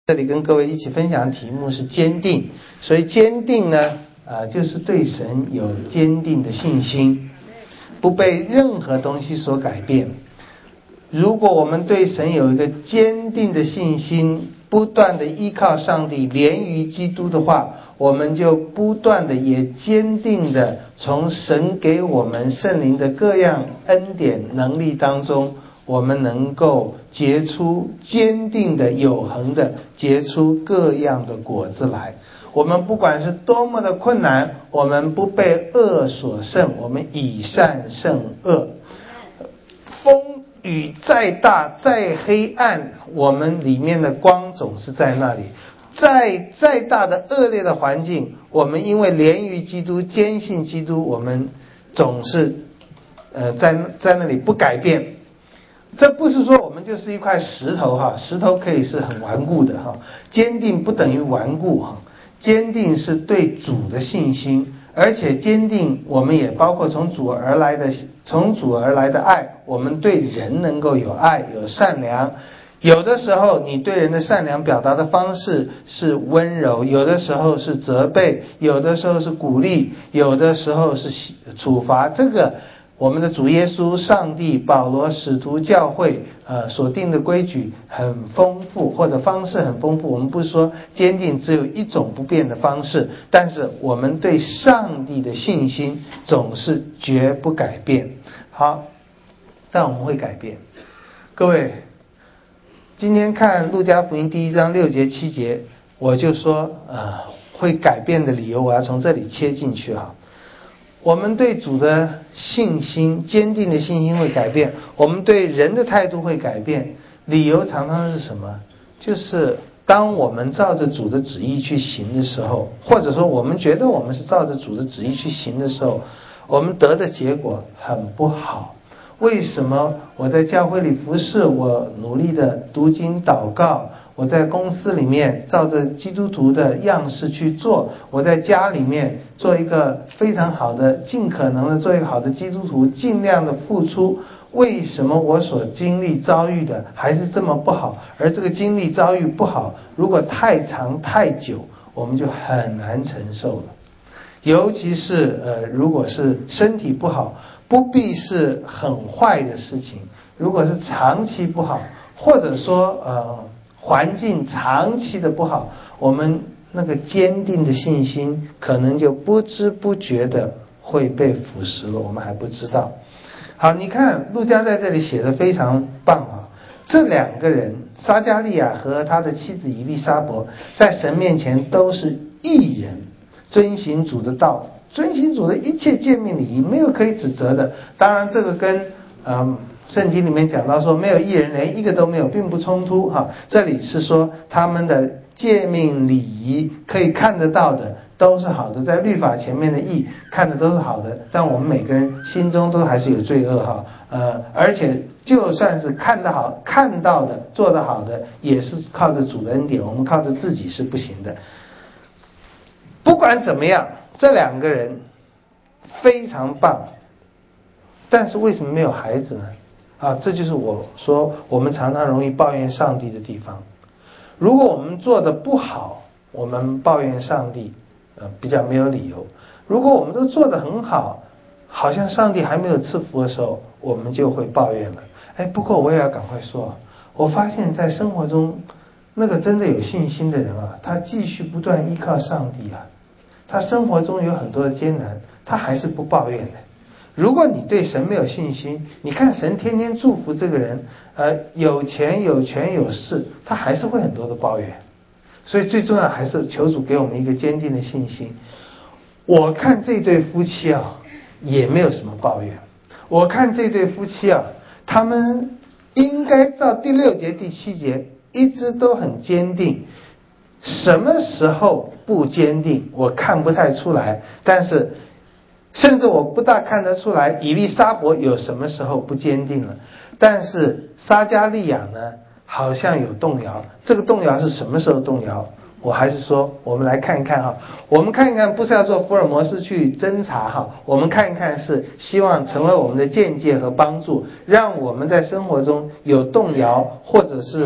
这里跟各位一起分享的题目是坚定。所以坚定呢，就是对神有坚定的信心，不被任何东西所改变。如果我们对神有一个坚定的信心，不断的依靠上帝，连于基督的话，我们就不断的也坚定的从神给我们圣灵的各样恩典能力当中，我们能够结出坚定的有恒的结出各样的果子来。我们不管是多么的困难，我们不被恶所胜，我们以善胜恶。风雨再大再黑暗，我们里面的光总是在那里。再大的恶劣的环境，我们因为连于基督，坚信基督，我们总是在那里不改变。这不是说我们就是一块石头哈，石头可以是很顽固的哈，坚定不等于顽固哈，坚定是对主的信心，而且坚定我们也包括从主而来的爱，我们对人能够有爱有善良。有的时候你对人的善良表达的方式是温柔，有的时候是责备，有的时候是鼓励，有的时候是处罚。这个我们的主耶稣、上帝、保罗、使徒、教会所定的规矩很丰富，或者方式很丰富。我们不是说坚定只有一种不变的方式，但是我们对上帝的信心总是绝不改变。好，但我们会改变。各位，今天看路加福音第1章6节7节，我就说会改变的理由，我要从这里切进去哈。我们对主的信心，坚定的信心会改变，我们对人的态度会改变。理由常常是什么？就是当我们照着主的旨意去行的时候，或者说我们觉得我们是照着主的旨意去行的时候，我们得的结果很不好。为什么我在教会里服侍，我努力的读经祷告，我在公司里面照着基督徒的样式去做，我在家里面做一个非常好的，尽可能的做一个好的基督徒，尽量的付出，为什么我所经历遭遇的还是这么不好？而这个经历遭遇不好，如果太长太久，我们就很难承受了。尤其是如果是身体不好，不必是很坏的事情，如果是长期不好，或者说环境长期的不好，我们那个坚定的信心可能就不知不觉的会被腐蚀了，我们还不知道。好，你看路加在这里写的非常棒啊，这两个人撒迦利亚和他的妻子以利沙伯在神面前都是义人，遵行主的道，遵行主的一切诫命礼仪，没有可以指责的。当然这个跟圣经里面讲到说没有义人，连一个都没有，并不冲突哈。这里是说他们的诫命礼仪可以看得到的都是好的，在律法前面的义看的都是好的，但我们每个人心中都还是有罪恶哈。而且就算是看到的做得好的，也是靠着主的恩典，我们靠着自己是不行的。不管怎么样，这两个人非常棒，但是为什么没有孩子呢？这就是我说我们常常容易抱怨上帝的地方。如果我们做得不好，我们抱怨上帝比较没有理由。如果我们都做得很好，好像上帝还没有赐福的时候，我们就会抱怨了。不过我也要赶快说，我发现在生活中那个真的有信心的人他继续不断依靠上帝他生活中有很多的艰难，他还是不抱怨的。如果你对神没有信心，你看神天天祝福这个人，有钱有权有势，他还是会很多的抱怨。所以最重要还是求主给我们一个坚定的信心。我看这对夫妻也没有什么抱怨。我看这对夫妻他们应该照第6节第7节一直都很坚定。什么时候不坚定我看不太出来，但是甚至我不大看得出来以利沙伯有什么时候不坚定了。但是撒迦利亚呢，好像有动摇。这个动摇是什么时候动摇？我还是说我们来看一看我们看一看，不是要做福尔摩斯去侦查我们看一看是希望成为我们的见解和帮助，让我们在生活中有动摇或者是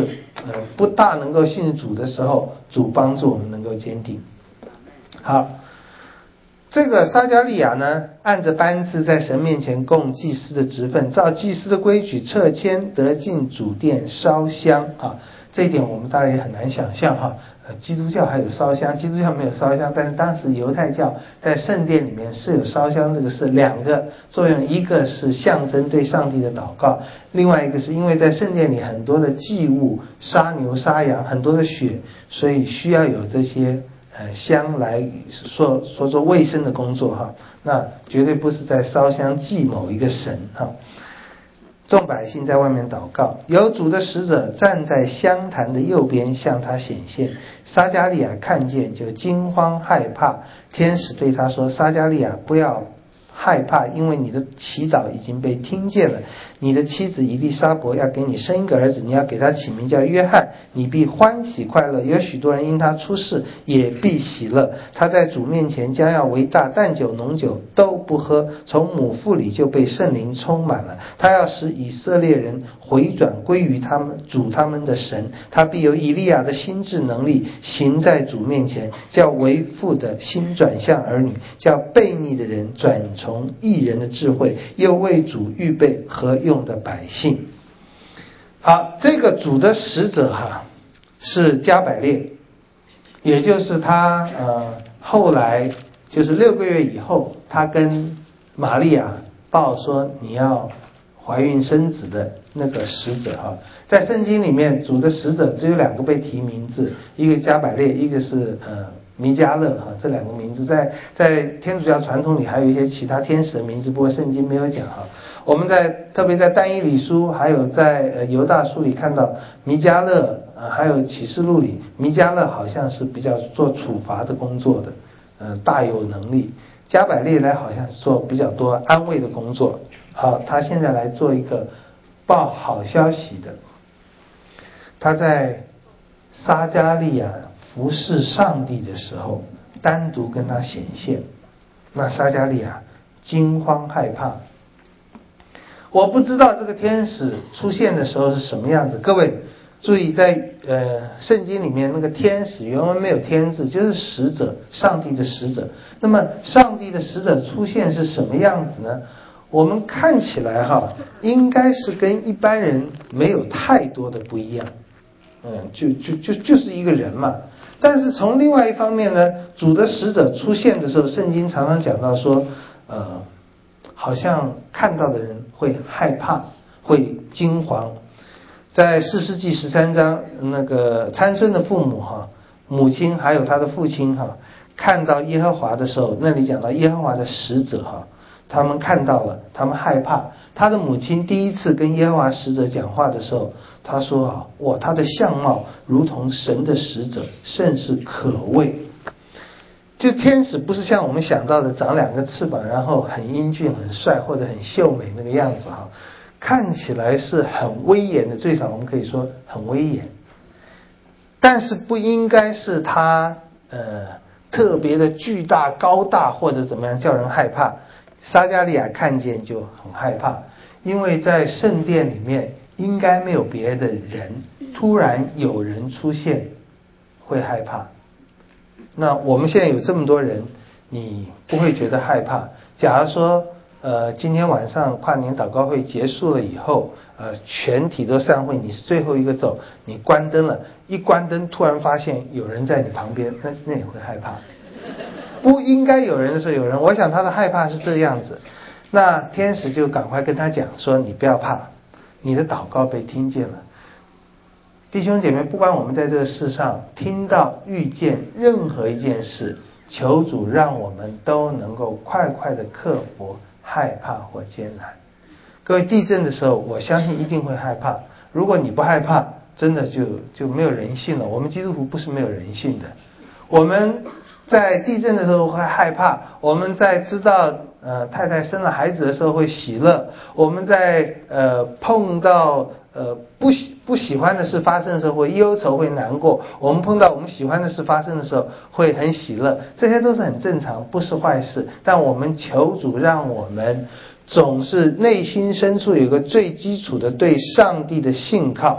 不大能够信主的时候，主帮助我们能够坚定。好，这个撒迦利亚呢，按着班次在神面前供祭司的职分，照祭司的规矩撤迁，得进主殿烧香啊。这一点我们大家也很难想象哈。基督教还有烧香，基督教没有烧香，但是当时犹太教在圣殿里面是有烧香这个事，两个作用，一个是象征对上帝的祷告，另外一个是因为在圣殿里很多的祭物，杀牛杀羊，很多的血，所以需要有这些香来做卫生的工作哈。那绝对不是在烧香祭某一个神哈。众百姓在外面祷告，有主的使者站在香坛的右边向他显现。撒迦利亚看见就惊慌害怕，天使对他说，撒迦利亚不要害怕，因为你的祈祷已经被听见了。你的妻子以利沙伯要给你生一个儿子，你要给他起名叫约翰，你必欢喜快乐，有许多人因他出世也必喜乐。他在主面前将要为大，淡酒浓酒都不喝，从母腹里就被圣灵充满了。他要使以色列人回转归于他们主他们的神，他必有以利亚的心智能力，行在主面前，叫为父的心转向儿女，叫悖逆的人转从义人的智慧，又为主预备合用的百姓。好，这个主的使者是加百列，也就是他后来就是6个月以后，他跟玛利亚报说你要怀孕生子的那个使者在圣经里面主的使者只有2个被提名字，一个加百列，一个是弥迦勒这2个名字在天主教传统里还有一些其他天使的名字，不过圣经没有讲我们特别在但以理书还有在犹大书里看到弥迦勒还有启示录里，弥迦勒好像是比较做处罚的工作的大有能力，加百列呢好像是做比较多安慰的工作。好，他现在来做一个报好消息的。他在撒迦利亚服侍上帝的时候单独跟他显现，那撒迦利亚惊慌害怕。我不知道这个天使出现的时候是什么样子，各位注意，在圣经里面那个天使原文没有天字，就是使者，上帝的使者。那么上帝的使者出现是什么样子呢？我们看起来应该是跟一般人没有太多的不一样，就是一个人嘛。但是从另外一方面呢，主的使者出现的时候，圣经常常讲到说好像看到的人会害怕，会惊惶。在4世纪13章，那个参孙的父母母亲还有他的父亲看到耶和华的时候，那里讲到耶和华的使者他们看到了，他们害怕。他的母亲第一次跟耶和华使者讲话的时候，他说他的相貌如同神的使者，甚是可畏。就天使不是像我们想到的长2个翅膀，然后很英俊很帅或者很秀美那个样子看起来是很威严的，最少我们可以说很威严，但是不应该是他特别的巨大高大或者怎么样叫人害怕。撒迦利亚看见就很害怕，因为在圣殿里面应该没有别的人，突然有人出现会害怕。那我们现在有这么多人，你不会觉得害怕。假如说今天晚上跨年祷告会结束了以后全体都散会，你是最后一个走，你关灯了，一关灯突然发现有人在你旁边，那也会害怕。不应该有人的时候有人，我想他的害怕是这个样子。那天使就赶快跟他讲说，你不要怕，你的祷告被听见了。弟兄姐妹，不管我们在这个世上听到遇见任何一件事，求主让我们都能够快快的克服害怕或艰难。各位，地震的时候我相信一定会害怕，如果你不害怕，真的就没有人性了。我们基督徒不是没有人性的，我们在地震的时候会害怕，我们在知道太太生了孩子的时候会喜乐，我们在碰到不喜欢的事发生的时候会忧愁会难过，我们碰到我们喜欢的事发生的时候会很喜乐，这些都是很正常，不是坏事。但我们求主让我们总是内心深处有个最基础的对上帝的信靠，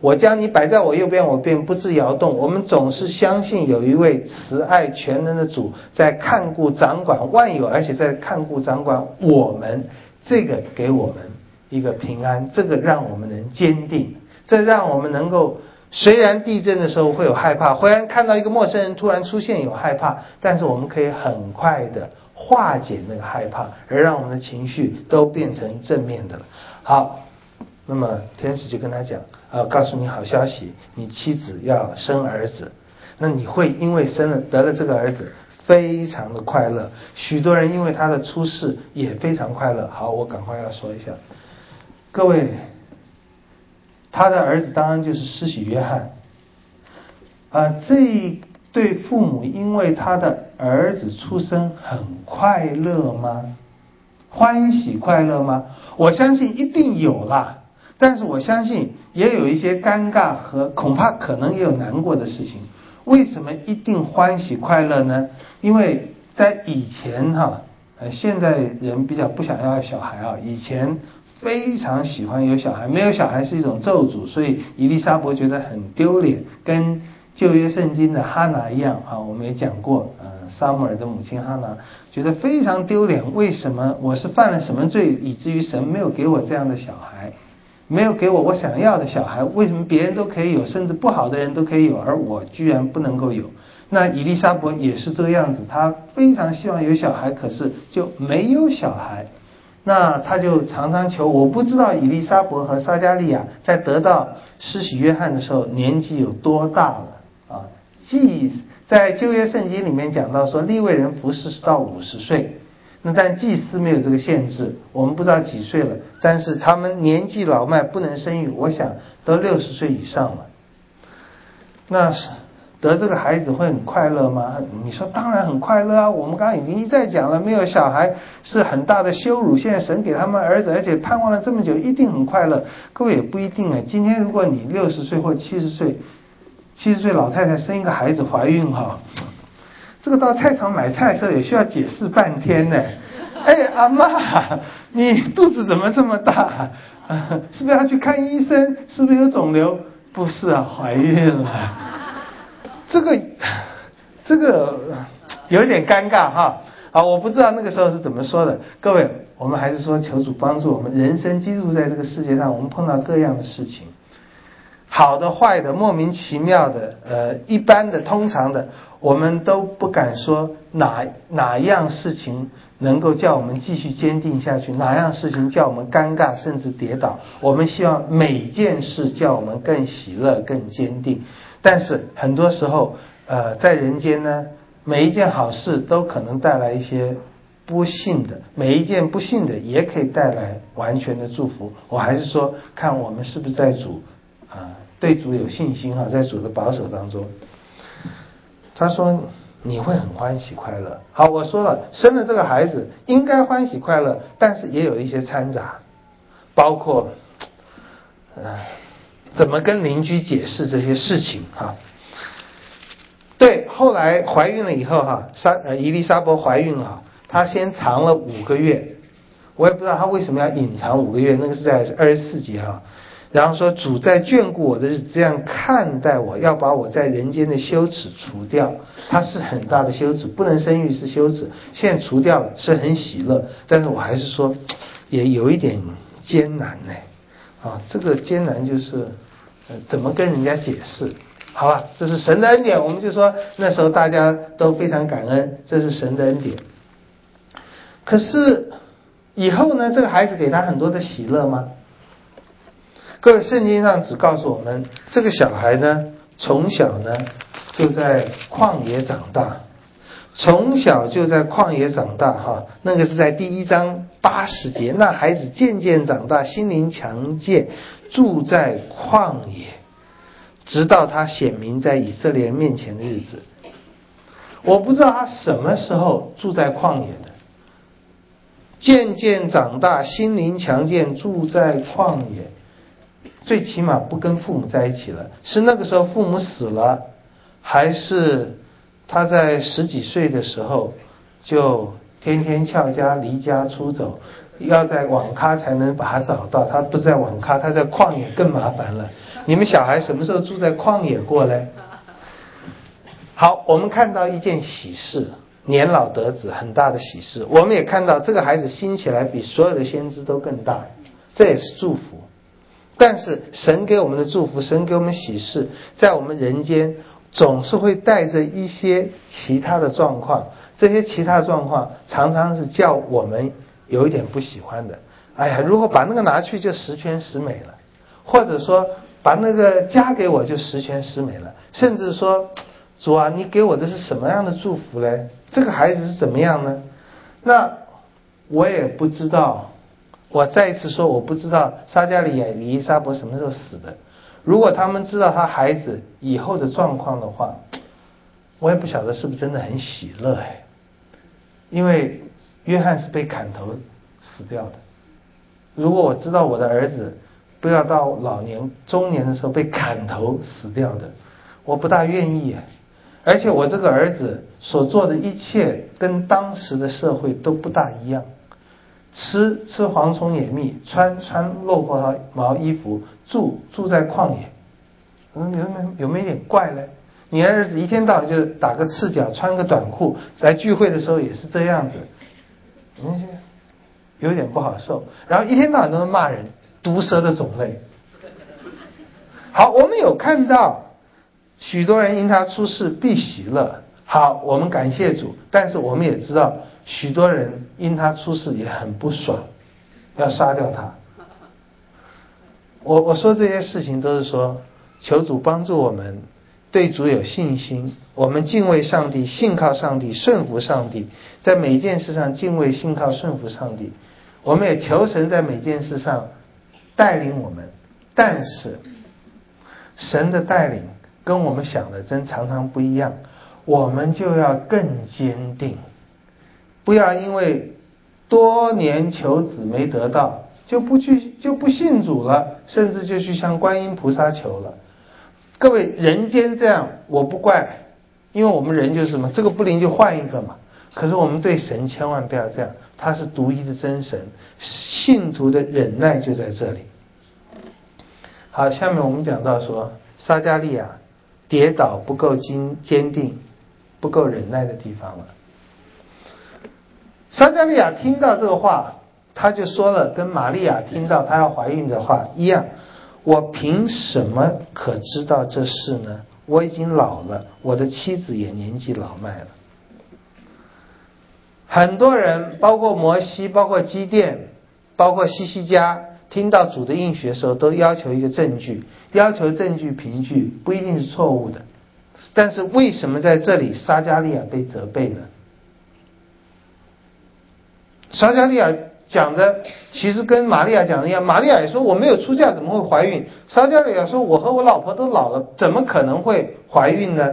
我将你摆在我右边，我便不致摇动。我们总是相信有一位慈爱全能的主在看顾掌管万有，而且在看顾掌管我们，这个给我们一个平安，这个让我们能坚定，这让我们能够，虽然地震的时候会有害怕，忽然看到一个陌生人突然出现有害怕，但是我们可以很快的化解那个害怕，而让我们的情绪都变成正面的了。好，那么天使就跟他讲，告诉你好消息，你妻子要生儿子，那你会因为得了这个儿子非常的快乐，许多人因为他的出世也非常快乐。好，我赶快要说一下，各位，他的儿子当然就是施洗约翰。这一对父母因为他的儿子出生很快乐吗？欢喜快乐吗？我相信一定有啦，但是我相信也有一些尴尬和恐怕可能也有难过的事情。为什么一定欢喜快乐呢？因为在以前现在人比较不想要小孩啊，以前非常喜欢有小孩，没有小孩是一种咒诅，所以以利沙伯觉得很丢脸，跟旧约圣经的哈拿一样我们也讲过，撒母耳的母亲哈拿觉得非常丢脸，为什么我是犯了什么罪，以至于神没有给我这样的小孩，没有给我想要的小孩，为什么别人都可以有，甚至不好的人都可以有，而我居然不能够有？那以利沙伯也是这个样子，他非常希望有小孩，可是就没有小孩。那他就常常求，我不知道以利沙伯和撒迦利亚在得到施洗约翰的时候年纪有多大了在旧约圣经里面讲到说，利未人服侍是到50岁，那但祭司没有这个限制，我们不知道几岁了，但是他们年纪老迈不能生育，我想都60岁以上了。那得这个孩子会很快乐吗？你说当然很快乐啊，我们刚刚已经一再讲了，没有小孩是很大的羞辱，现在神给他们儿子，而且盼望了这么久，一定很快乐。各位也不一定今天如果你60岁或70岁老太太生一个孩子怀孕这个到菜场买菜的时候也需要解释半天呢。阿嬷，你肚子怎么这么大？是不是要去看医生？是不是有肿瘤？不是怀孕了。这个有点尴尬我不知道那个时候是怎么说的。各位，我们还是说求主帮助我们，人生基督在这个世界上，我们碰到各样的事情，好的坏的莫名其妙的一般的通常的，我们都不敢说哪样事情能够叫我们继续坚定下去，哪样事情叫我们尴尬甚至跌倒。我们希望每件事叫我们更喜乐更坚定，但是很多时候在人间呢，每一件好事都可能带来一些不幸的，每一件不幸的也可以带来完全的祝福。我还是说看我们是不是在主对主有信心在主的保守当中。他说你会很欢喜快乐。好，我说了，生了这个孩子应该欢喜快乐，但是也有一些掺杂，包括怎么跟邻居解释这些事情对，后来怀孕了以后伊丽莎白怀孕了，她先藏了5个月，我也不知道她为什么要隐藏5个月，那个是在24节然后说主在眷顾我的日子这样看待我，要把我在人间的羞耻除掉。它是很大的羞耻，不能生育是羞耻，现在除掉了是很喜乐，但是我还是说也有一点艰难这个艰难就是怎么跟人家解释。好了，这是神的恩典，我们就说那时候大家都非常感恩，这是神的恩典。可是以后呢，这个孩子给他很多的喜乐吗？各位，圣经上只告诉我们，这个小孩呢，从小呢就在旷野长大，从小就在旷野长大那个是在第1章80节，那孩子渐渐长大，心灵强健，住在旷野，直到他显明在以色列人面前的日子。我不知道他什么时候住在旷野的，渐渐长大，心灵强健，住在旷野，最起码不跟父母在一起了，是那个时候父母死了，还是他在10几岁的时候就天天翘家离家出走，要在网咖才能把他找到，他不是在网咖，他在旷野更麻烦了。 你们小孩什么时候住在旷野过嘞？好，我们看到一件喜事，年老得子，很大的喜事。我们也看到这个孩子兴起来比所有的先知都更大，这也是祝福。但是神给我们的祝福，神给我们喜事，在我们人间总是会带着一些其他的状况，这些其他的状况常常是叫我们有一点不喜欢的。哎呀，如果把那个拿去就十全十美了，或者说把那个加给我就十全十美了，甚至说主啊，你给我的是什么样的祝福呢？这个孩子是怎么样呢？那我也不知道，我再一次说，我不知道撒迦利亚与以撒伯什么时候死的。如果他们知道他孩子以后的状况的话，我也不晓得是不是真的很喜乐因为约翰是被砍头死掉的。如果我知道我的儿子不要到老年中年的时候被砍头死掉的，我不大愿意而且我这个儿子所做的一切跟当时的社会都不大一样，吃蝗虫野蜜，穿落破毛衣服，住在旷野，有没有点怪呢？你儿子一天到晚就打个赤脚，穿个短裤，来聚会的时候也是这样子，有点不好受。然后一天到晚都是骂人，毒蛇的种类。好，我们有看到许多人因他出世必喜乐，好，我们感谢主。但是我们也知道许多人因他出世也很不爽，要杀掉他。我说这些事情都是说求主帮助我们对主有信心，我们敬畏上帝，信靠上帝，顺服上帝，在每一件事上敬畏信靠顺服上帝。我们也求神在每件事上带领我们，但是神的带领跟我们想的真常常不一样，我们就要更坚定，不要因为多年求子没得到就不信主了，甚至就去向观音菩萨求了。各位，人间这样我不怪，因为我们人就是什么，这个不灵就换一个嘛。可是我们对神千万不要这样，他是独一的真神，信徒的忍耐就在这里。好，下面我们讲到说撒迦利亚跌倒不够坚定，不够忍耐的地方了。撒迦利亚听到这个话，他就说了跟玛利亚听到她要怀孕的话一样，我凭什么可知道这事呢？我已经老了，我的妻子也年纪老迈了。很多人包括摩西，包括基甸，包括西西家，听到主的应许的时候都要求一个证据，要求证据凭据不一定是错误的。但是为什么在这里撒迦利亚被责备呢？撒迦利亚讲的其实跟玛利亚讲的一样，玛利亚也说我没有出嫁怎么会怀孕，撒迦利亚说我和我老婆都老了怎么可能会怀孕呢？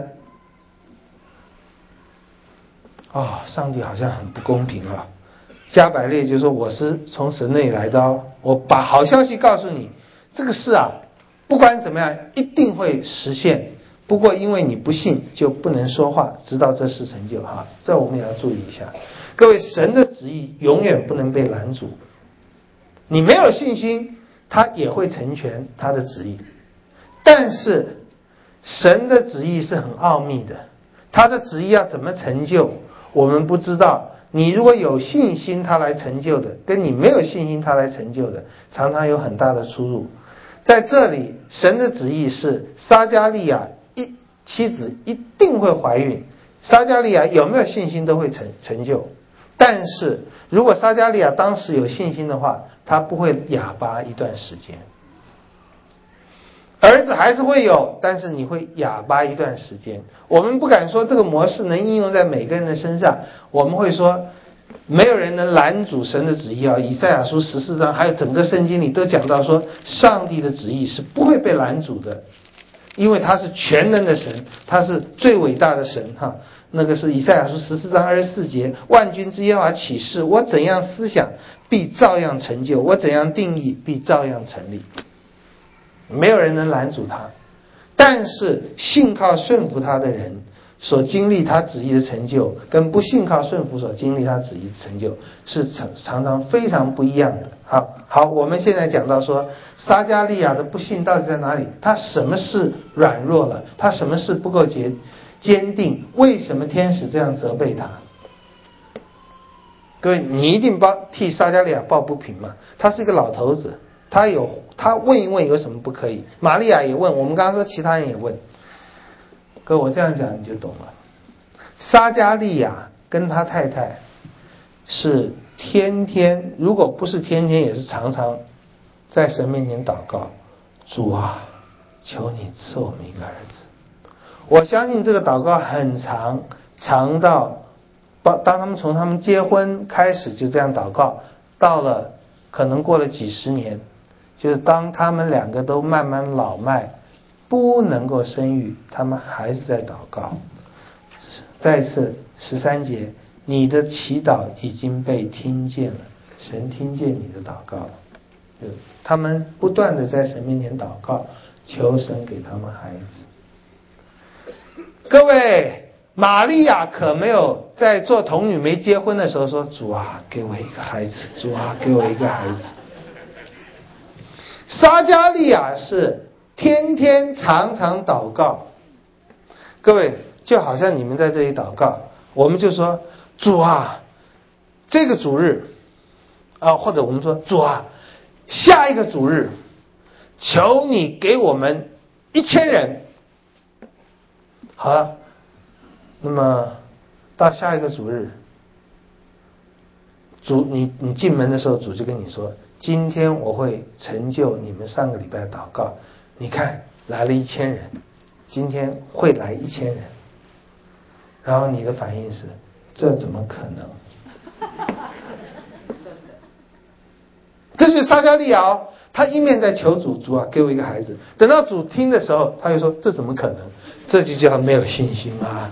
上帝好像很不公平加百列就说我是从神那里来的我把好消息告诉你，这个事不管怎么样一定会实现，不过因为你不信就不能说话，直到这事成就这我们也要注意一下。各位，神的旨意永远不能被拦阻，你没有信心他也会成全他的旨意。但是神的旨意是很奥秘的，他的旨意要怎么成就我们不知道。你如果有信心他来成就的，跟你没有信心他来成就的，常常有很大的出入。在这里神的旨意是撒迦利亚妻子一定会怀孕，撒迦利亚有没有信心都会成就。但是如果撒迦利亚当时有信心的话，他不会哑巴一段时间。儿子还是会有，但是你会哑巴一段时间。我们不敢说这个模式能应用在每个人的身上，我们会说没有人能拦阻神的旨意以赛亚书14章还有整个圣经里都讲到说上帝的旨意是不会被拦阻的，因为他是全能的神，他是最伟大的神那个是以赛亚书14章24节，万军之耶和华起誓，我怎样思想必照样成就，我怎样定义必照样成立。没有人能拦阻他，但是信靠顺服他的人， 所经历他旨意的成就，跟不信靠顺服所经历他旨意的成就，是常常非常不一样的。好，我们现在讲到说，撒迦利亚的不信到底在哪里？他什么事软弱了？他什么事不够坚定？为什么天使这样责备他？各位，你一定替撒迦利亚抱不平嘛？他是一个老头子，他问一问有什么不可以？玛利亚也问，我们刚刚说其他人也问。各位，我这样讲你就懂了。撒迦利亚跟他太太是天天，如果不是天天，也是常常在神面前祷告，主啊，求你赐我们一个儿子。我相信这个祷告很长到当他们从他们结婚开始就这样祷告，到了可能过了几十年，就是当他们两个都慢慢老迈，不能够生育，他们还是在祷告。再次13节，你的祈祷已经被听见了，神听见你的祷告了。他们不断的在神面前祷告，求神给他们孩子。各位，玛利亚可没有在做童女没结婚的时候说，主啊，给我一个孩子，主啊，给我一个孩子。撒迦利亚是天天常常祷告。各位，就好像你们在这里祷告，我们就说，主啊，这个主日或者我们说，主啊，下一个主日求你给我们1000人。好了，那么到下一个主日，主你进门的时候，主就跟你说，今天我会成就你们上个礼拜的祷告，你看来了1000人，今天会来1000人。然后你的反应是，这怎么可能？这就是撒迦利亚他一面在求主，主啊，给我一个孩子。等到主听的时候，他又说，这怎么可能？这就叫没有信心啊！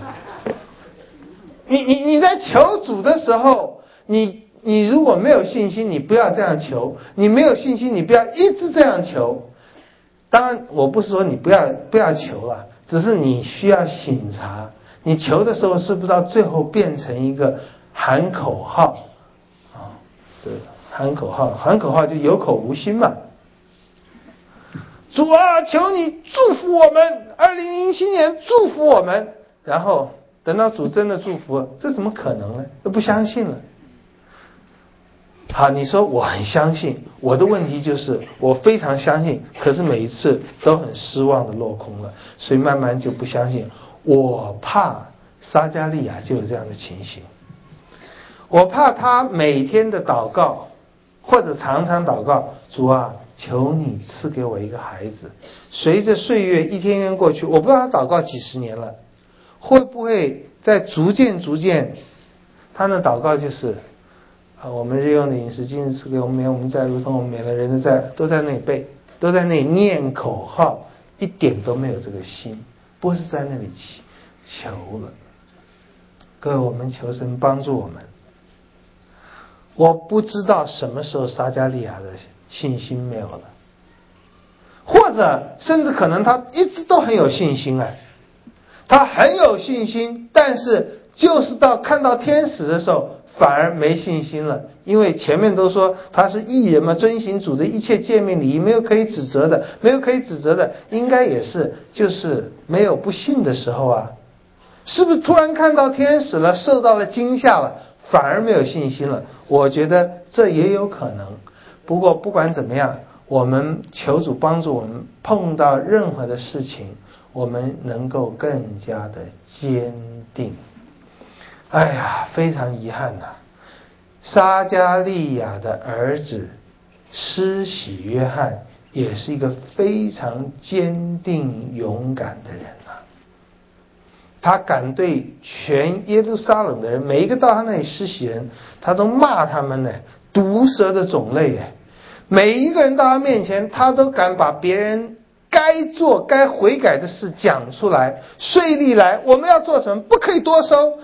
你在求主的时候，你如果没有信心，你不要这样求；你没有信心，你不要一直这样求。当然，我不是说你不要求了，只是你需要省察。你求的时候是不是到最后变成一个喊口号这喊口号就有口无心嘛。主啊，求你祝福我们，2007年祝福我们。然后等到主真的祝福了，这怎么可能呢？都不相信了。好，你说我很相信，我的问题就是我非常相信，可是每一次都很失望的落空了，所以慢慢就不相信。我怕撒迦利亚就有这样的情形，我怕他每天的祷告或者常常祷告，主啊，求你赐给我一个孩子。随着岁月一天天过去，我不知道他祷告几十年了，会不会在逐渐他的祷告就是我们日用的饮食今日赐给我们，免我们债如同我们免了人的债，都在那里背，都在那里念口号，一点都没有这个心，不是在那里求了。各位，我们求神帮助我们。我不知道什么时候撒迦利亚的信心没有了，或者甚至可能他一直都很有信心他很有信心，但是就是看到天使的时候反而没信心了，因为前面都说他是义人嘛，遵行主的一切诫命礼仪，没有可以指责的，应该也是就是没有不信的时候是不是突然看到天使了，受到了惊吓了，反而没有信心了？我觉得这也有可能。不过不管怎么样，我们求主帮助我们，碰到任何的事情，我们能够更加的坚定。非常遗憾撒迦利亚的儿子施洗约翰也是一个非常坚定勇敢的人他敢对全耶路撒冷的人，每一个到他那里施洗人，他都骂他们毒蛇的种类每一个人到他面前，他都敢把别人该做该悔改的事讲出来。税吏来，我们要做什么？不可以多收。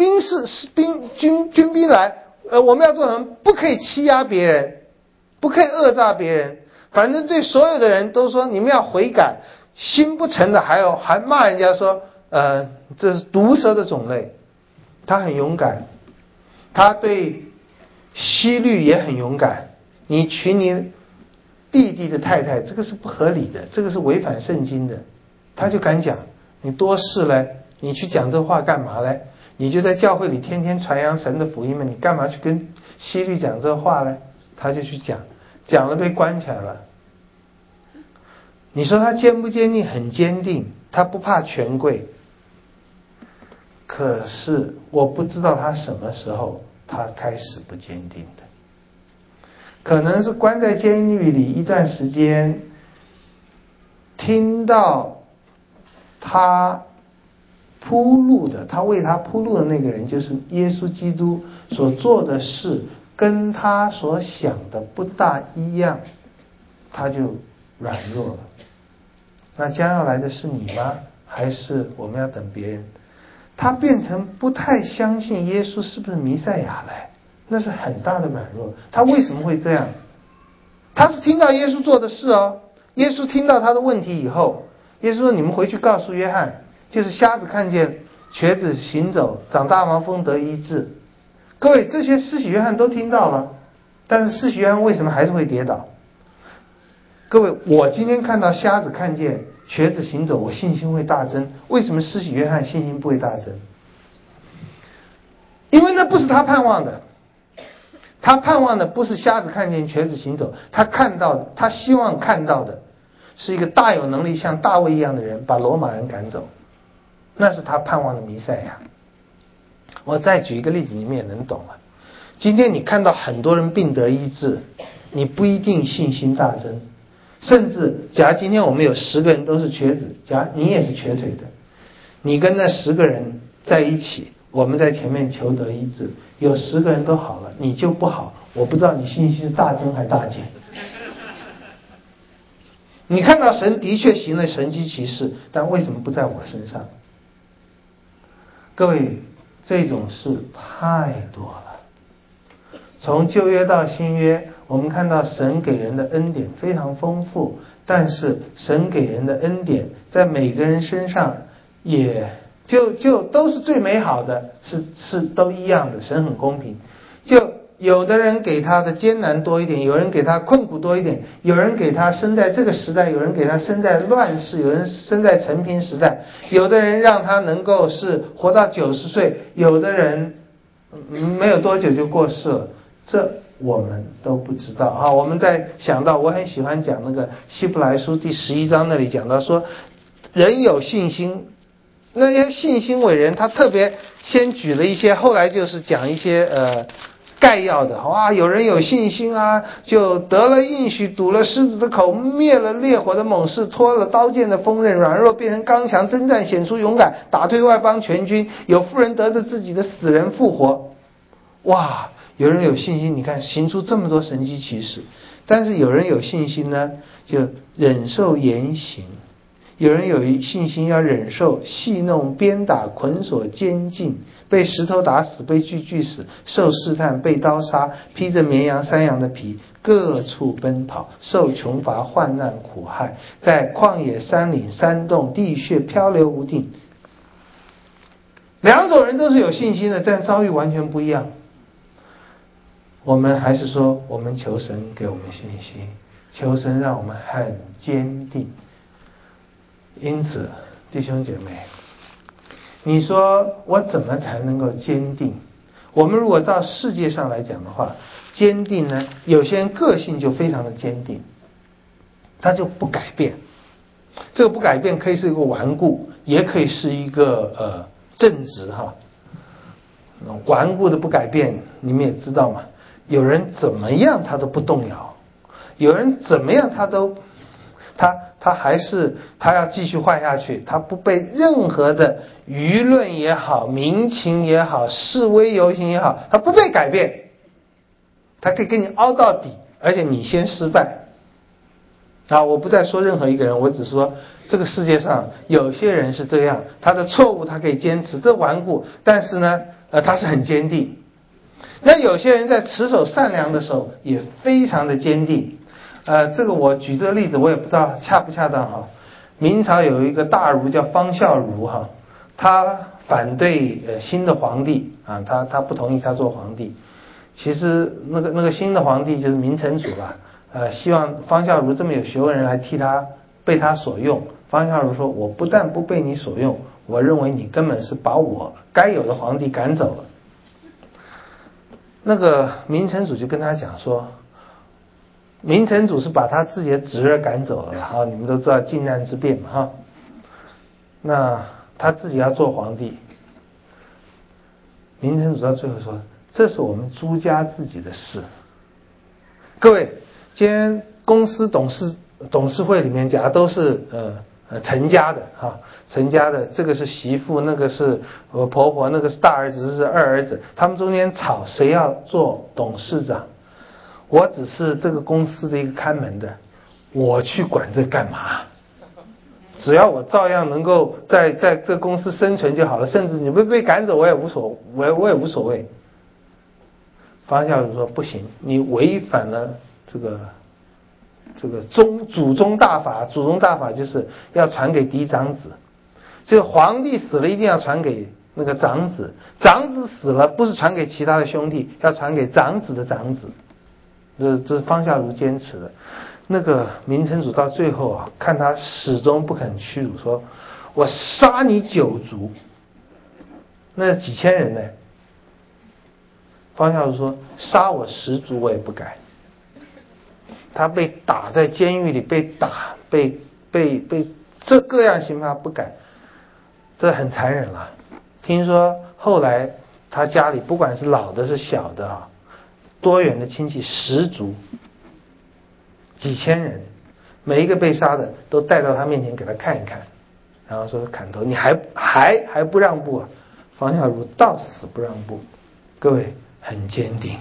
军兵来，我们要做什么？不可以欺压别人，不可以讹诈别人。反正对所有的人都说你们要悔改，心不诚的还骂人家说这是毒蛇的种类，他很勇敢，他对希律也很勇敢。你娶你弟弟的太太，这个是不合理的，这个是违反圣经的。他就敢讲，你多事嘞，你去讲这话干嘛嘞？你就在教会里天天传扬神的福音嘛，你干嘛去跟希律讲这话嘞？他就去讲，讲了被关起来了。你说他坚不坚定？很坚定，他不怕权贵。可是我不知道他什么时候他开始不坚定的，可能是关在监狱里一段时间，听到他为他铺路的那个人，就是耶稣基督所做的事跟他所想的不大一样，他就软弱了。那将要来的是你吗？还是我们要等别人？他变成不太相信耶稣是不是弥赛亚来，那是很大的软弱。他为什么会这样？他是听到耶稣做的事哦。耶稣听到他的问题以后，耶稣说：“你们回去告诉约翰，就是瞎子看见，瘸子行走，长大麻风得医治。”各位，这些施洗约翰都听到了，但是施洗约翰为什么还是会跌倒？各位，我今天看到瞎子看见，瘸子行走，我信心会大增。为什么施洗约翰信心不会大增？因为那不是他盼望的。他盼望的不是瞎子看见，瘸子行走，他希望看到的是一个大有能力像大卫一样的人把罗马人赶走，那是他盼望的弥赛亚。我再举一个例子，你们也能懂了。今天你看到很多人病得医治，你不一定信心大增。甚至假如今天我们有10个人都是瘸子，假如你也是瘸腿的，你跟那10个人在一起，我们在前面求得医治，有10个人都好了，你就不好，我不知道你信心是大增还大减。你看到神的确行了神迹奇事，但为什么不在我身上？各位，这种事太多了。从旧约到新约，我们看到神给人的恩典非常丰富，但是神给人的恩典在每个人身上也就都是最美好的，是都一样的，神很公平。就有的人给他的艰难多一点，有人给他困苦多一点，有人给他生在这个时代，有人给他生在乱世，有人生在承平时代，有的人让他能够是活到90岁，有的人没有多久就过世了，这我们都不知道啊。我们在想到，我很喜欢讲那个希伯来书第11章那里讲到说，人有信心，那些信心伟人他特别先举了一些，后来就是讲一些概要的。哇，有人有信心啊，就得了应许，堵了狮子的口，灭了烈火的猛士，脱了刀剑的锋刃，软弱变成刚强，征战显出勇敢，打退外邦全军，有妇人得着自己的死人复活。哇，有人有信心，你看行出这么多神迹奇事。但是有人有信心呢，就忍受严刑；有人有信心要忍受戏弄、鞭打、捆锁、监禁，被石头打死，被锯死，受试探，被刀杀，披着绵羊、山羊的皮，各处奔跑，受穷乏、患难、苦害，在旷野、山岭、山洞、地穴漂流无定。两种人都是有信心的，但遭遇完全不一样。我们还是说，我们求神给我们信心，求神让我们很坚定。因此，弟兄姐妹，你说我怎么才能够坚定？我们如果照世界上来讲的话，坚定呢，有些人个性就非常的坚定，他就不改变。这个不改变可以是一个顽固，也可以是一个正直哈。顽固的不改变，你们也知道嘛，有人怎么样他都不动摇，有人怎么样他还是他要继续坏下去，他不被任何的舆论也好，民情也好，示威游行也好，他不被改变，他可以跟你凹到底，而且你先失败。我不再说任何一个人，我只说这个世界上有些人是这样，他的错误他可以坚持，这顽固，但是呢他是很坚定。那有些人在持守善良的时候也非常的坚定。这个我举这个例子我也不知道恰不恰当哈。明朝有一个大儒叫方孝孺哈， 他反对新的皇帝啊，他不同意他做皇帝。其实那个新的皇帝就是明成祖吧，希望方孝孺这么有学问人来替他被他所用。方孝孺说：“我不但不被你所用，我认为你根本是把我该有的皇帝赶走了。”那个明成祖就跟他讲说，明成祖是把他自己的侄儿赶走了啊，你们都知道靖难之变嘛哈。那他自己要做皇帝，明成祖到最后说：“这是我们朱家自己的事。”各位，今天公司董事会里面假如都是陈家的哈，陈家的这个是媳妇，那个是婆婆，那个是大儿子，这是二儿子，他们中间吵谁要做董事长。我只是这个公司的一个看门的，我去管这干嘛？只要我照样能够在这公司生存就好了，甚至你被赶走我也无所谓。方孝孺说不行，你违反了这个祖宗大法，祖宗大法就是要传给嫡长子，这个皇帝死了一定要传给那个长子，长子死了不是传给其他的兄弟，要传给长子的长子。这是方孝孺坚持的。那个明成祖到最后啊，看他始终不肯屈辱，说我杀你9族，那几千人呢？方孝孺说杀我10族我也不改。他被打在监狱里，被打被这各样刑罚不改，这很残忍了。听说后来他家里不管是老的是小的啊，多远的亲戚10族几千人，每一个被杀的都带到他面前给他看一看，然后说砍头，你还不让步啊？方孝孺到死不让步。各位，很坚定。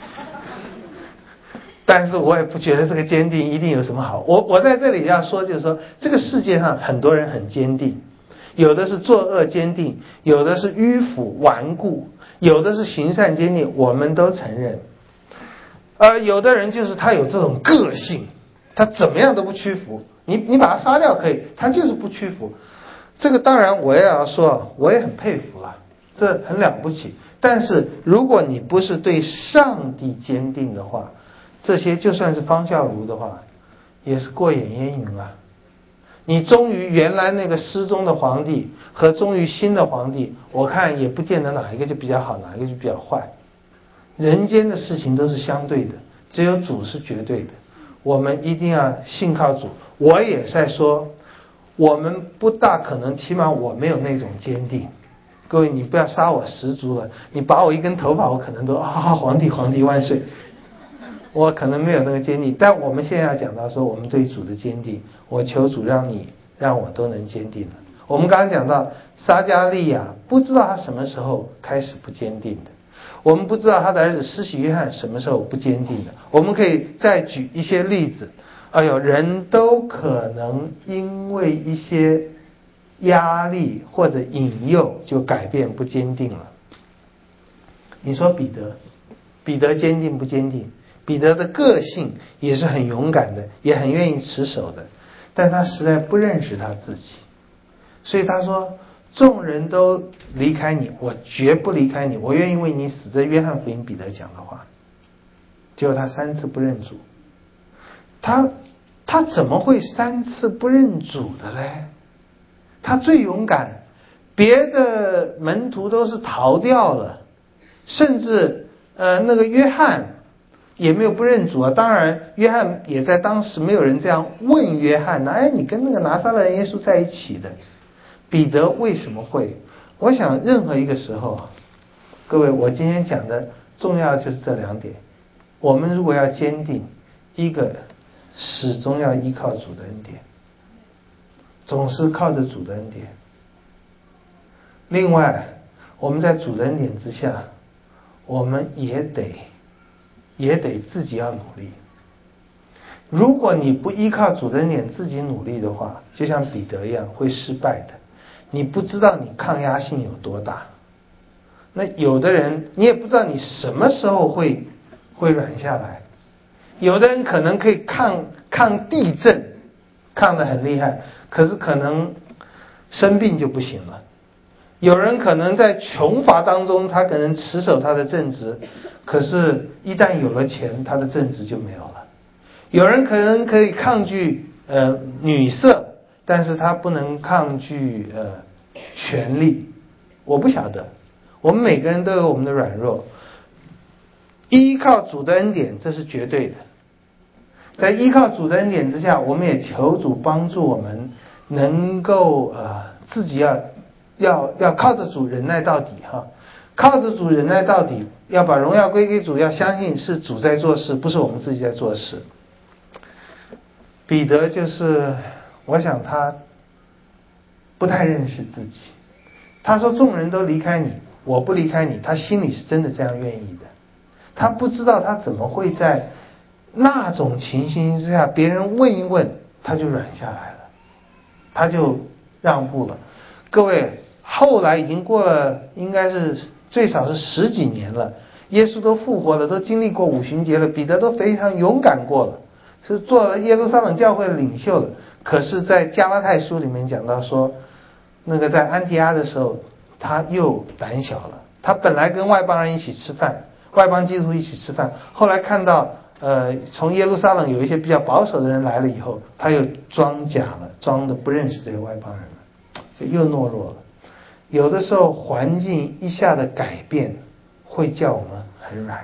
但是我也不觉得这个坚定一定有什么好。我在这里要说，就是说这个世界上很多人很坚定，有的是作恶坚定，有的是迂腐顽固，有的是行善坚定，我们都承认。有的人就是他有这种个性，他怎么样都不屈服，你把他杀掉可以，他就是不屈服。这个当然我也要说，我也很佩服了，这很了不起。但是如果你不是对上帝坚定的话，这些就算是方孝孺的话，也是过眼烟云啊。你忠于原来那个失踪的皇帝和忠于新的皇帝，我看也不见得哪一个就比较好，哪一个就比较坏。人间的事情都是相对的，只有主是绝对的。我们一定要信靠主。我也在说，我们不大可能，起码我没有那种坚定。各位，你不要杀我10族了，你拔我一根头发，我可能都皇帝万岁。我可能没有那个坚定，但我们现在要讲到说我们对主的坚定，我求主让我都能坚定了。我们刚刚讲到撒迦利亚不知道他什么时候开始不坚定的，我们不知道他的儿子施洗约翰什么时候不坚定的。我们可以再举一些例子。人都可能因为一些压力或者引诱就改变不坚定了。你说彼得坚定不坚定？彼得的个性也是很勇敢的，也很愿意持守的，但他实在不认识他自己，所以他说众人都离开你，我绝不离开你，我愿意为你死。这约翰福音彼得讲的话。结果他3次不认主。他怎么会3次不认主的嘞？他最勇敢，别的门徒都是逃掉了，甚至那个约翰也没有不认主啊。当然约翰也在当时没有人这样问约翰呢，你跟那个拿撒勒人耶稣在一起的。彼得为什么会？我想任何一个时候，各位，我今天讲的重要就是这2点。我们如果要坚定，一个始终要依靠主的恩典，总是靠着主的恩典。另外，我们在主的恩典之下，我们也得自己要努力。如果你不依靠主的恩典自己努力的话，就像彼得一样会失败的。你不知道你抗压性有多大。那有的人你也不知道你什么时候会软下来。有的人可能可以抗地震，抗得很厉害，可是可能生病就不行了。 有人可能在穷乏当中，他可能持守他的正直，可是一旦有了钱，他的正直就没有了。有人可能可以抗拒女色，但是他不能抗拒权力。我不晓得，我们每个人都有我们的软弱，依靠主的恩典，这是绝对的。在依靠主的恩典之下，我们也求主帮助我们能够自己要靠着主忍耐到底哈，靠着主忍耐到底，要把荣耀归给主，要相信是主在做事，不是我们自己在做事。彼得就是我想他不太认识自己，他说众人都离开你，我不离开你，他心里是真的这样愿意的。他不知道他怎么会在那种情形之下，别人问一问他就软下来了，他就让步了。各位，后来已经过了应该是最少是10几年了，耶稣都复活了，都经历过五旬节了，彼得都非常勇敢过了，是做了耶路撒冷教会的领袖了。可是在加拉太书里面讲到说，那个在安提阿的时候他又胆小了。他本来跟外邦人一起吃饭，外邦基督徒一起吃饭，后来看到从耶路撒冷有一些比较保守的人来了以后，他又装假了，装的不认识这些外邦人了，就又懦弱了。有的时候环境一下的改变会叫我们很软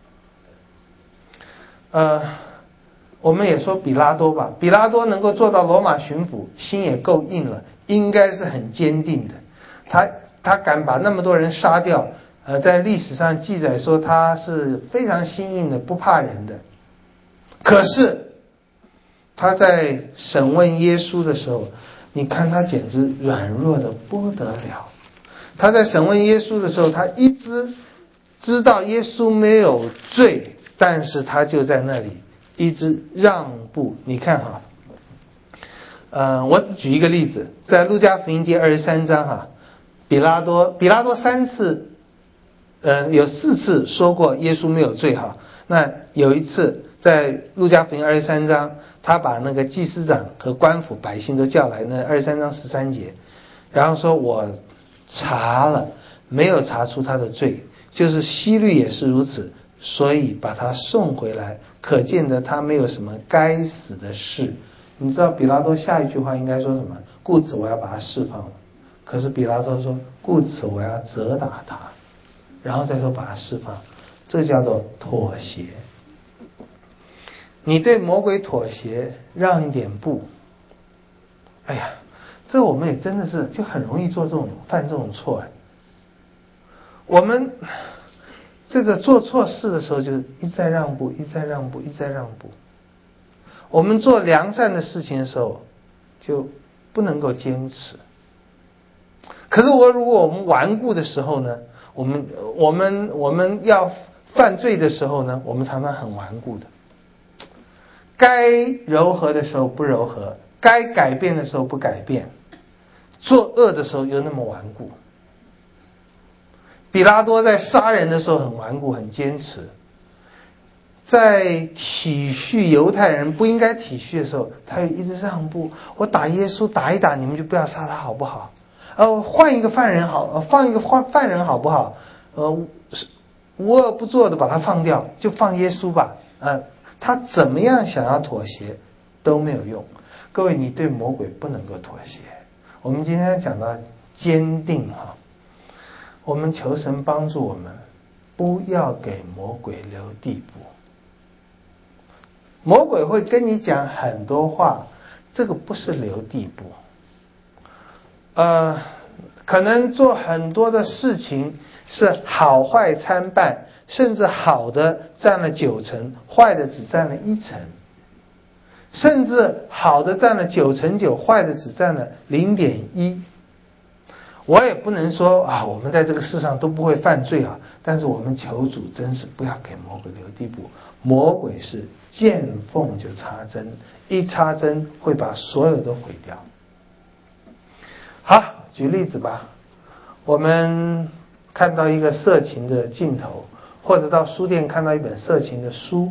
弱。我们也说比拉多吧，比拉多能够做到罗马巡抚，心也够硬了，应该是很坚定的。他敢把那么多人杀掉，在历史上记载说他是非常心硬的，不怕人的。可是他在审问耶稣的时候，你看他简直软弱的不得了。他在审问耶稣的时候，他一直知道耶稣没有罪，但是他就在那里一直让步。你看哈，我只举一个例子，在路加福音第23章哈，比拉多3次有4次说过耶稣没有罪哈。那有一次在路加福音23章，他把那个祭司长和官府百姓都叫来，那23章13节，然后说我查了，没有查出他的罪，就是希律也是如此，所以把他送回来，可见得他没有什么该死的事。你知道比拉多下一句话应该说什么？故此我要把他释放了。可是比拉多说，故此我要责打他，然后再说把他释放，这叫做妥协。你对魔鬼妥协，让一点步，哎呀，这我们也真的是就很容易犯这种错。我们这个做错事的时候，就是一再让步，一再让步，一再让步。我们做良善的事情的时候，就不能够坚持。可是如果我们顽固的时候呢，我们要犯罪的时候呢，我们常常很顽固的。该柔和的时候不柔和，该改变的时候不改变，作恶的时候又那么顽固。比拉多在杀人的时候很顽固，很坚持，在体恤犹太人不应该体恤的时候，他又一直让步。我打耶稣打一打，你们就不要杀他好不好？换一个犯人好，放一个犯人好不好？无恶不作的把他放掉，就放耶稣吧。他怎么样想要妥协都没有用。各位，你对魔鬼不能够妥协。我们今天讲到坚定哈，我们求神帮助我们，不要给魔鬼留地步。魔鬼会跟你讲很多话，这个不是留地步。可能做很多的事情是好坏参半，甚至好的占了90%，坏的只占了1%，甚至好的占了9%，坏的只占了0.1%。我也不能说我们在这个世上都不会犯罪啊，但是我们求主真是不要给魔鬼留地步。魔鬼是见缝就插针，一插针会把所有都毁掉。好，举例子吧，我们看到一个色情的镜头，或者到书店看到一本色情的书，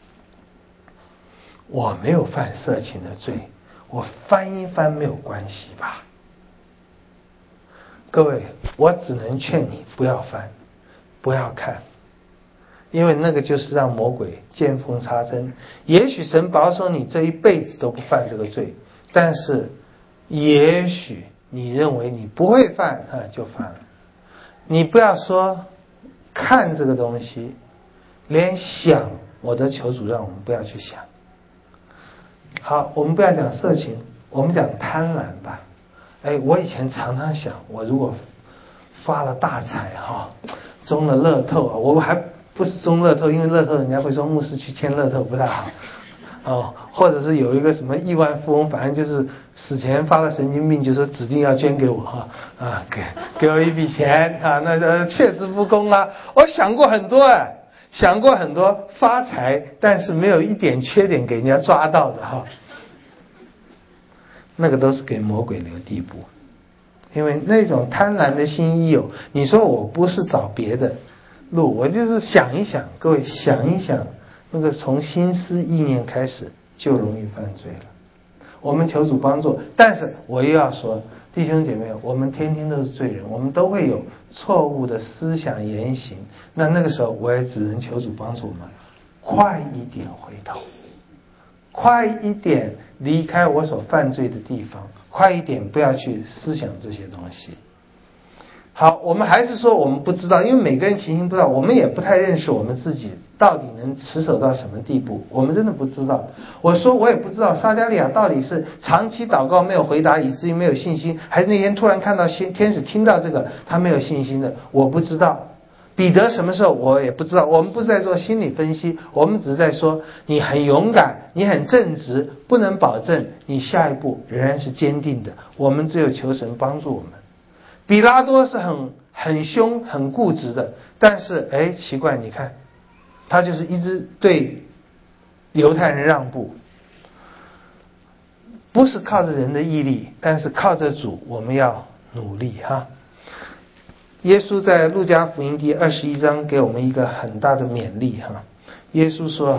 我没有犯色情的罪，我翻一翻没有关系吧？各位， 我只能劝你不要翻，不要看，因为那个就是让魔鬼见缝插针。也许神保守你这一辈子都不犯这个罪，但是也许你认为你不会犯，就犯了。你不要说看这个东西，连想我都求主让我们不要去想。好，我们不要讲色情，我们讲贪婪吧。我以前常常想，我如果发了大财中了乐透我还不是中乐透，因为乐透人家会说牧师去签乐透不太好或者是有一个什么亿万富翁，反正就是死前发了神经病，就说指定要捐给我给我一笔钱那却之不恭我想过很多想过很多发财，但是没有一点缺点给人家抓到的那个都是给魔鬼留地步。因为那种贪婪的心一有，你说我不是找别的路，我就是想一想，各位想一想，那个从心思意念开始就容易犯罪了。我们求主帮助，但是我又要说，弟兄姐妹，我们天天都是罪人，我们都会有错误的思想言行，那个时候我也只能求主帮助我们快一点回头，快一点离开我所犯罪的地方，快一点不要去思想这些东西。好，我们还是说我们不知道，因为每个人情形不知道，我们也不太认识我们自己到底能持守到什么地步，我们真的不知道。我说我也不知道撒迦利亚到底是长期祷告没有回答以至于没有信心，还是那天突然看到天使听到这个他没有信心的，我不知道。彼得什么时候我也不知道，我们不是在做心理分析，我们只是在说你很勇敢，你很正直，不能保证你下一步仍然是坚定的，我们只有求神帮助我们。比拉多是很凶很固执的，但是奇怪，你看他就是一直对犹太人让步，不是靠着人的毅力，但是靠着主我们要努力耶稣在路加福音第21章给我们一个很大的勉励耶稣说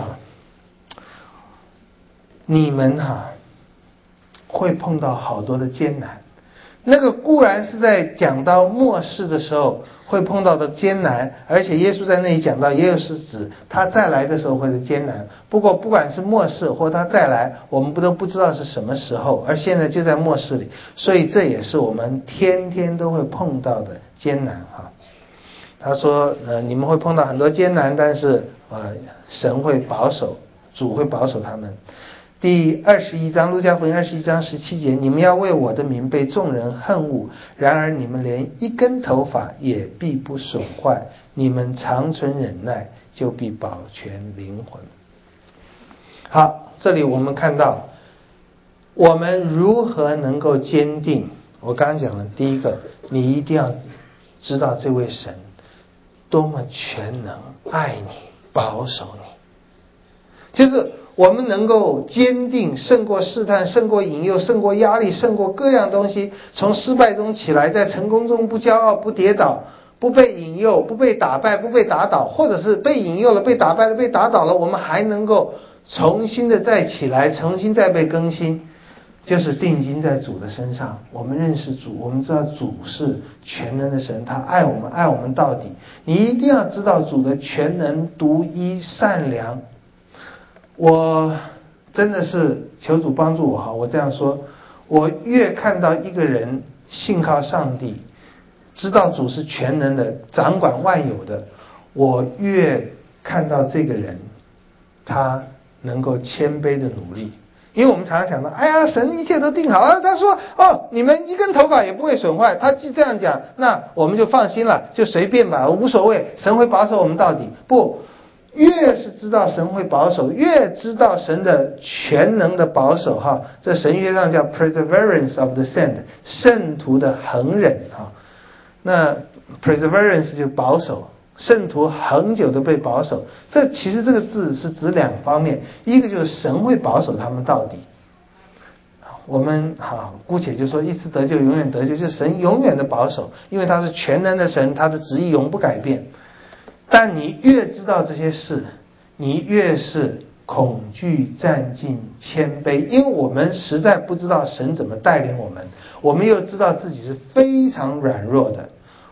你们会碰到好多的艰难，那个固然是在讲到末世的时候会碰到的艰难，而且耶稣在那里讲到也有是指他再来的时候会的艰难。不过不管是末世或他再来，我们都不知道是什么时候，而现在就在末世里，所以这也是我们天天都会碰到的艰难他说你们会碰到很多艰难，但是神会保守，主会保守他们。第21章路加福音21章17节，你们要为我的名被众人恨恶，然而你们连一根头发也必不损坏，你们常存忍耐，就必保全灵魂。好，这里我们看到我们如何能够坚定。我刚刚讲了第一个，你一定要知道这位神多么全能，爱你，保守你，就是我们能够坚定，胜过试探，胜过引诱，胜过压力，胜过各样东西，从失败中起来，在成功中不骄傲，不跌倒，不被引诱，不被打败，不被打倒，或者是被引诱了，被打败了，被打倒了，我们还能够重新的再起来，重新再被更新，就是定睛在主的身上。我们认识主，我们知道主是全能的神，他爱我们，爱我们到底。你一定要知道主的全能、独一、善良。我真的是求主帮助我我这样说，我越看到一个人信靠上帝，知道主是全能的，掌管万有的，我越看到这个人他能够谦卑的努力。因为我们常常想到，哎呀，神一切都定好了，他说你们一根头发也不会损坏，他既这样讲，那我们就放心了，就随便吧，无所谓，神会保守我们到底。不，越是知道神会保守，越知道神的全能的保守这神学上叫 perseverance of the saint， 圣徒的恒忍那 perseverance 就保守，圣徒恒久的被保守。这其实这个字是指两方面，一个就是神会保守他们到底，我们姑且就说一次得救永远得救，就是神永远的保守，因为他是全能的神，他的旨意永不改变。但你越知道这些事，你越是恐惧、战兢、谦卑，因为我们实在不知道神怎么带领我们，我们又知道自己是非常软弱的，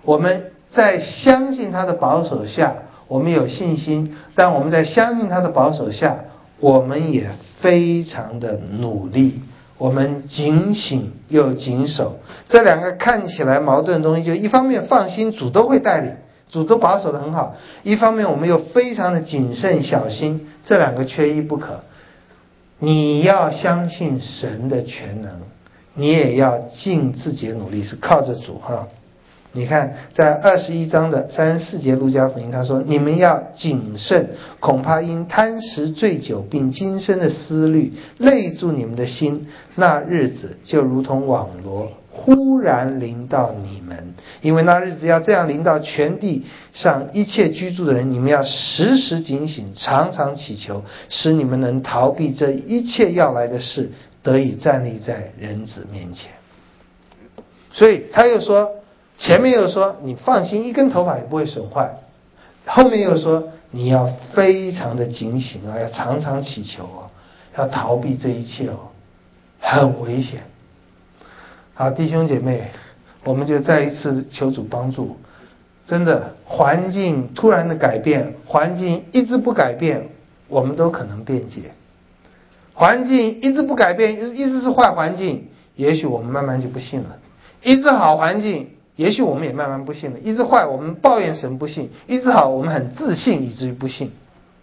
我们在相信他的保守下，我们有信心，但我们在相信他的保守下，我们也非常的努力，我们警醒又谨守。这两个看起来矛盾的东西，就一方面放心主都会带领，主都保守得很好，一方面我们又非常的谨慎小心，这两个缺一不可。你要相信神的全能，你也要尽自己的努力，是靠着主哈。你看在21章的34节路加福音，他说你们要谨慎，恐怕因贪食醉酒并今生的思虑累住你们的心，那日子就如同网罗忽然临到你们，因为那日子要这样临到全地上一切居住的人。你们要时时警醒，常常祈求，使你们能逃避这一切要来的事，得以站立在人子面前。所以他又说，前面又说你放心，一根头发也不会损坏，后面又说你要非常的警醒啊，要常常祈求哦，要逃避这一切哦，很危险。好，弟兄姐妹，我们就再一次求主帮助。真的，环境突然的改变，环境一直不改变，我们都可能辩解。环境一直不改变，一直是坏环境，也许我们慢慢就不信了。一直好环境，也许我们也慢慢不信了。一直坏，我们抱怨神不信；一直好，我们很自信以至于不信。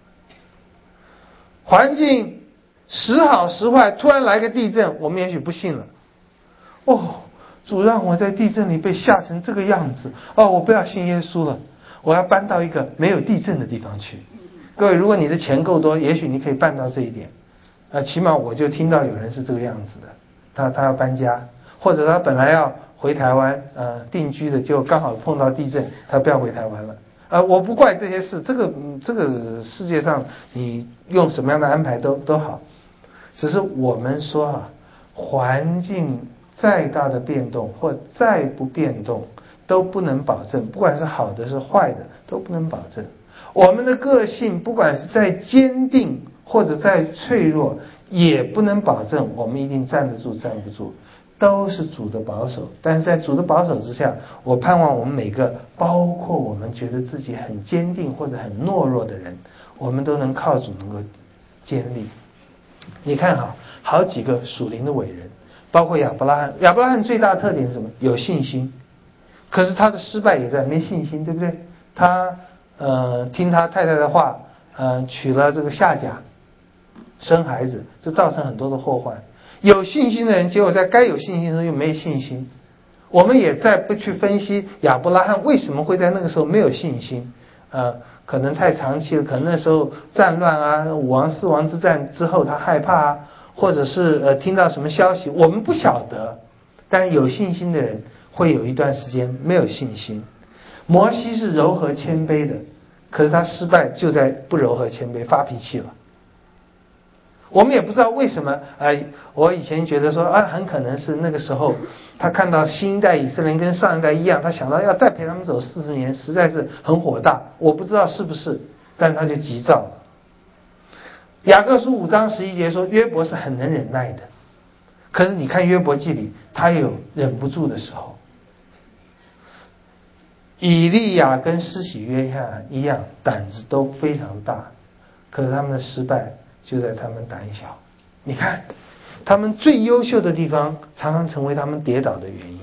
环境时好时坏，突然来个地震，我们也许不信了。哦，主让我在地震里被吓成这个样子，哦，我不要信耶稣了，我要搬到一个没有地震的地方去。各位，如果你的钱够多，也许你可以办到这一点。起码我就听到有人是这个样子的，他要搬家，或者他本来要回台湾定居的，结果刚好碰到地震，他不要回台湾了。我不怪这些事，这个世界上你用什么样的安排都好，只是我们说环境再大的变动或再不变动都不能保证，不管是好的是坏的都不能保证。我们的个性不管是再坚定或者再脆弱，也不能保证我们一定站得住站不住，都是主的保守。但是在主的保守之下，我盼望我们每个，包括我们觉得自己很坚定或者很懦弱的人，我们都能靠主能够坚立。你看好几个属灵的伟人，包括亚伯拉罕。亚伯拉罕最大的特点是什么？有信心。可是他的失败也在没信心，对不对？他听他太太的话，娶了这个夏甲，生孩子，这造成很多的祸患。有信心的人，结果在该有信心的时候又没信心。我们也再不去分析亚伯拉罕为什么会在那个时候没有信心，可能太长期了，可能那时候战乱啊，5王4王之战之后他害怕啊，或者是听到什么消息，我们不晓得。但是有信心的人会有一段时间没有信心。摩西是柔和谦卑的，可是他失败就在不柔和谦卑，发脾气了。我们也不知道为什么，我以前觉得说很可能是那个时候他看到新一代以色列人跟上一代一样，他想到要再陪他们走40年，实在是很火大。我不知道是不是，但他就急躁了。雅各书5章11节说约伯是很能忍耐的，可是你看约伯记里他有忍不住的时候。以利亚跟施洗约翰一样，胆子都非常大，可是他们的失败就在他们胆小。你看他们最优秀的地方常常成为他们跌倒的原因。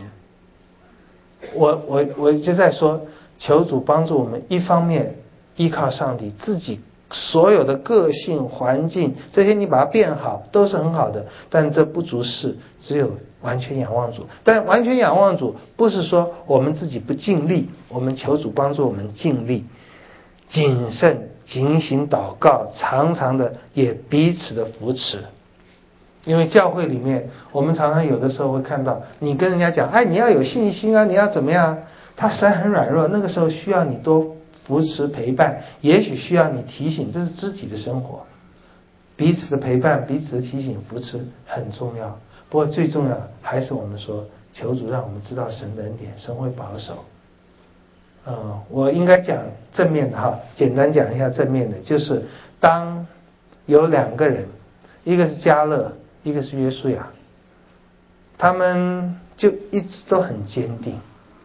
我就在说，求主帮助我们，一方面依靠上帝，自己所有的个性环境这些你把它变好都是很好的，但这不足事，只有完全仰望主。但完全仰望主不是说我们自己不尽力，我们求主帮助我们尽力，谨慎警醒祷告，常常的也彼此的扶持。因为教会里面我们常常有的时候会看到，你跟人家讲你要有信心啊，你要怎么样，他实在很软弱，那个时候需要你多扶持陪伴，也许需要你提醒，这是肢体的生活，彼此的陪伴，彼此的提醒扶持很重要。不过最重要还是我们说，求主让我们知道神的恩典，神会保守。我应该讲正面的简单讲一下正面的，就是当有2个人，一个是迦勒，一个是约书亚，他们就一直都很坚定。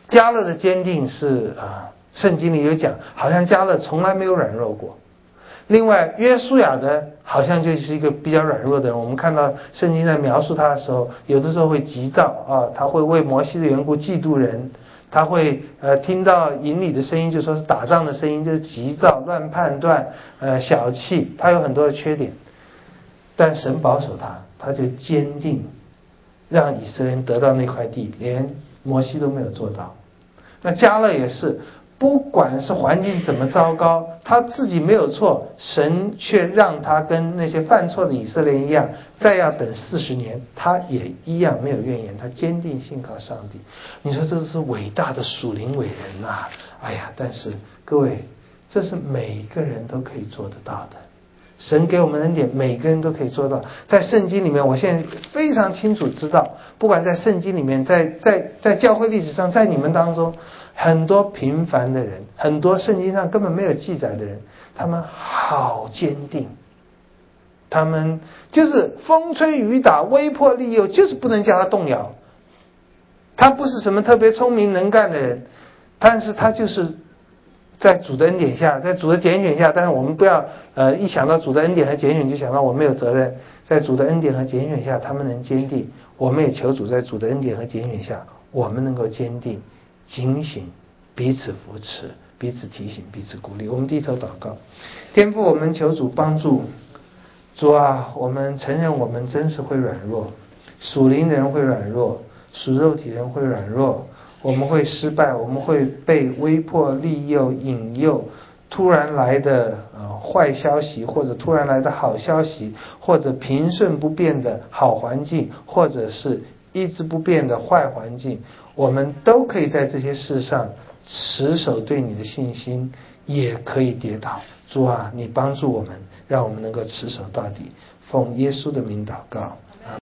迦勒的坚定是圣经里有讲，好像迦勒从来没有软弱过。另外约书亚的好像就是一个比较软弱的人，我们看到圣经在描述他的时候，有的时候会急躁他会为摩西的缘故嫉妒人，他会听到营里的声音，就说是打仗的声音，就是急躁、乱判断、小气，他有很多的缺点。但神保守他就坚定，让以色列人得到那块地，连摩西都没有做到。那迦勒也是，不管是环境怎么糟糕，他自己没有错，神却让他跟那些犯错的以色列人一样，再要等40年，他也一样没有怨言，他坚定信靠上帝。你说这是伟大的属灵伟人啊！哎呀，但是各位，这是每一个人都可以做得到的。神给我们恩典，每个人都可以做到。在圣经里面，我现在非常清楚知道，不管在圣经里面，在教会历史上，在你们当中，很多平凡的人，很多圣经上根本没有记载的人，他们好坚定，他们就是风吹雨打、威迫利诱，就是不能叫他动摇。他不是什么特别聪明能干的人，但是他就是在主的恩典下，在主的拣选下。但是我们不要一想到主的恩典和拣选就想到我们有责任。在主的恩典和拣选下，他们能坚定。我们也求主在主的恩典和拣选下，我们能够坚定、警醒，彼此扶持，彼此提醒，彼此鼓励。我们低头祷告。天父，我们求主帮助。主啊，我们承认我们真是会软弱，属灵的人会软弱，属肉体人会软弱，我们会失败，我们会被威迫利诱引诱，突然来的坏消息，或者突然来的好消息，或者平顺不变的好环境，或者是一直不变的坏环境，我们都可以在这些事上持守对你的信心，也可以跌倒。主啊，你帮助我们，让我们能够持守到底。奉耶稣的名祷告。